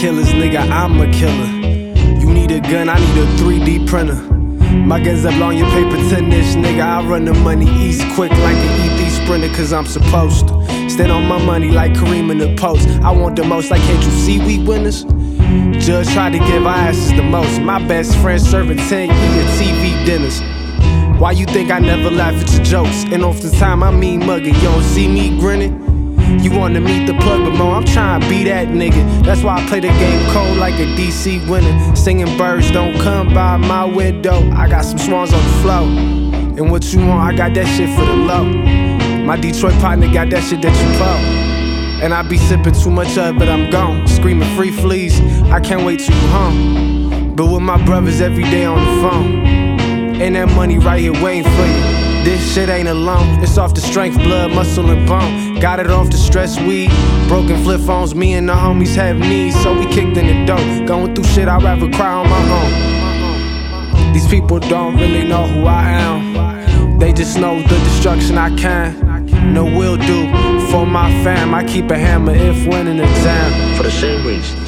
killers, nigga, I'm a killer. You need a gun, I need a 3D printer. My guns up on your paper 10-inch, nigga. I run the money east quick like an ED sprinter, cause I'm supposed to. Stand on my money like Kareem in the post. I want the most, like can't you see we winners? Judge tried to give our asses the most. My best friend serving 10 year TV dinners. Why you think I never laugh at your jokes? And off the time I mean mugging, you don't see me grinning? You wanna meet the plug, but mo, I'm trying to be that nigga. That's why I play the game cold like a DC winner. Singing birds don't come by my window. I got some swans on the floor. And what you want, I got that shit for the low. My Detroit partner got that shit that you blow. And I be sipping too much of it, but I'm gone. Screaming free fleas, I can't wait till you home. But with my brothers every day on the phone. And that money right here waiting for you. This shit ain't alone, it's off the strength, blood, muscle, and bone. Got it off the stress weed, broken flip phones, me and the homies have needs, so we kicked in the dough. Going through shit, I'd rather cry on my own. These people don't really know who I am. They just know the destruction I can. No will do for my fam. I keep a hammer if winning an exam. For the same reasons.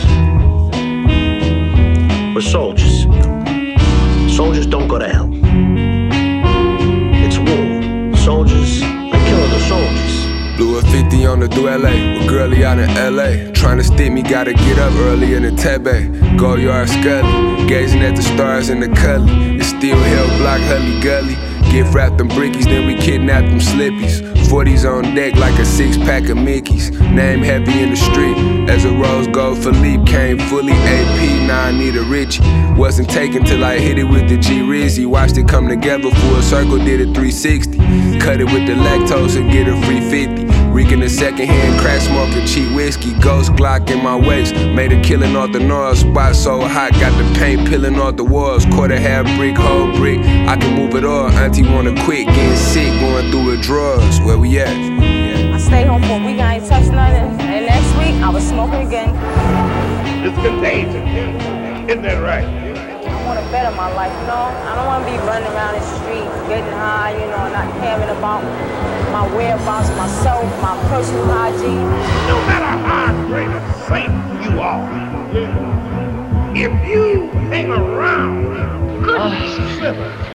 We're soldiers. Soldiers don't go to hell. It's war. Soldiers are killing the soldiers. Blew a 50 on the Duele, with girlie out in LA. Trying to stick me, gotta get up early in the Tebe. Go yard scully, gazing at the stars in the cully. It's still hell block, hully gully. Gift wrapped them brickies, then we kidnapped them slippies. 40s on deck like a 6-pack of Mickeys. Name heavy in the street, as a rose gold Philippe. Came fully AP, now I need a Richie. Wasn't taken till I hit it with the G-Rizzy. Watched it come together, full circle, did a 360. Cut it with the lactose and get a free 50. Reeking the secondhand, crack smoking, cheap whiskey. Ghost Glock in my waist, made a killing off the north. Spot so hot, got the paint peeling off the walls. Quarter half brick, whole brick, I can move it all. Auntie wanna quit, getting sick, going through withdrawals. Where we at? I stayed home for a week, I ain't touched nothing. And next week, I was smoking again. It's contagious, isn't that right? I want to better my life, you know? I don't want to be running around the street, getting high, you know, not caring about my whereabouts, myself, my personal hygiene. No matter how great a saint you are, if you hang around good